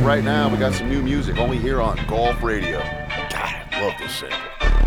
right now, we got some new music only here on Golf Radio. God, I love this sample.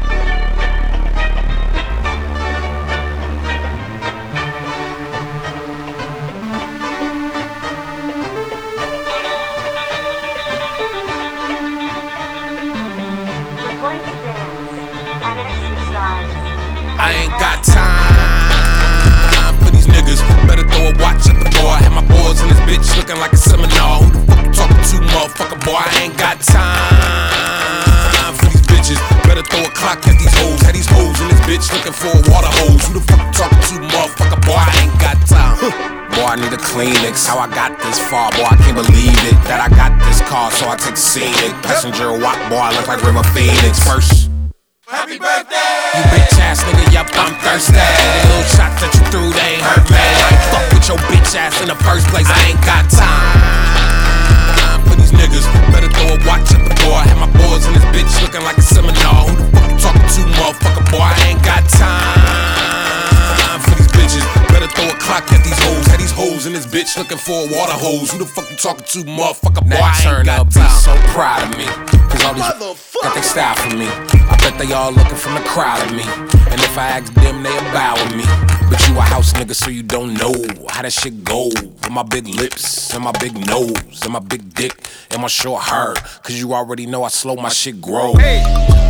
I ain't got time for these niggas. Better throw a watch at the boy. Had my boys in this bitch looking like a seminar. Who the fuck you talking to, motherfucker, boy? I ain't got time for these bitches. Better throw a clock at these hoes. Had these hoes in this bitch looking for a water hose. Who the fuck you talking to, motherfucker, boy? I ain't got time. Boy, I need a Kleenex. How I got this far, boy, I can't believe it. That I got this car, so I take the scenic. Passenger walk, boy, I look like River Phoenix. First, happy birthday! You bitch ass nigga, yup, I'm thirsty. The little shots that you threw, they ain't hurt, man. I ain't fuck with your bitch ass in the first place. I ain't got time for these niggas. Better throw a watch at the boy. Had my boys in this bitch looking like a seminar. Who the fuck you talking to, motherfucker, boy? I ain't got time for these bitches. Better throw a clock at these hoes. Had these hoes in this bitch looking for a water hose. Who the fuck you talking to, motherfucker, boy? I ain't got time. So proud of me. Cause all these got they style for me. I bet they all looking from the crowd at me. And if I ask them, they bow with me. But you a house nigga, so you don't know how that shit go. With my big lips, and my big nose, and my big dick, and my short hair. Cause you already know I slow my shit grow. Hey.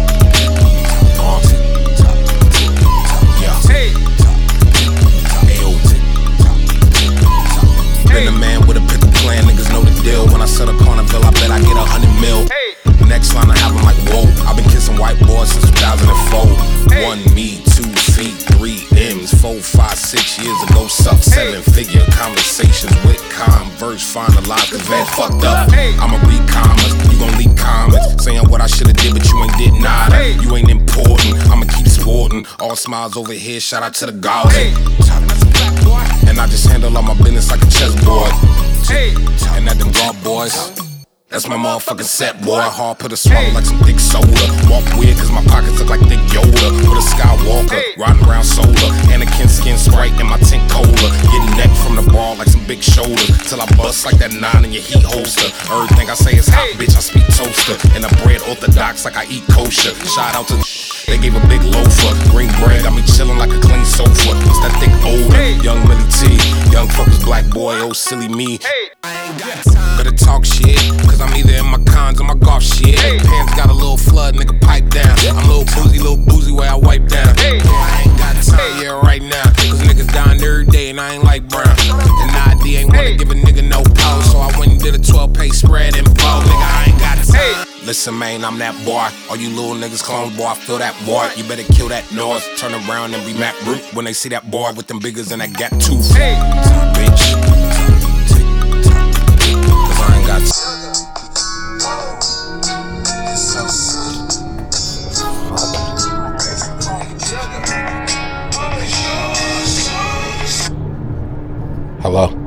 Been a man with a pickle plan, niggas know the deal. When I set a Carnival, I bet I get 100 mil. Next line I have them like, whoa. I've been kissing white boys since 2004. 1 me, 2 feet, 3 M's, 4, 5, 6 years ago. Suck 7-figure conversations with Converse. Finalized cause Van fucked up. I'ma read comments, you gon' leak comments saying what I should've did, but you ain't did nada. You ain't important, I'ma keep sporting. All smiles over here, shout out to the gods. And I just handle all my business like a chessboard. And at them guard boys, that's my motherfucking set, boy. Hard put a swallow like some thick soda. Walk weird cause my pockets look like thick Yoda. With a Skywalker, riding around solar. Anakin skin Sprite in my tank cola. Getting neck from the ball like some big shoulders. Till I bust like that 9 in your heat holster. Everything I say is hot, bitch, I speak toaster. And I bread orthodox like I eat kosher. Shout out to they gave a big loafer. Green bread got me chillin' like a clean sofa. It's that thick odor, young Millie T. Young fuckers, black boy, oh silly me. I ain't got time. Better talk shit, cause I'm either in my cons or my golf shit. Pants got a little flood, nigga, pipe down. I'm little boozy where I wipe down. I ain't got time, yeah, right now. Cause niggas dying every day and I ain't like brown. And ID ain't wanna give a nigga no pause. So I went and did a 12-page spread and blow. Nigga, I ain't got time. Listen, man, I'm that boy. All you little niggas clones, boy, I feel that boy. You better kill that noise. Turn around and be Matt Root when they see that boy with them biggers and that gap tooth. Bitch. Cause I ain't got time. Hello?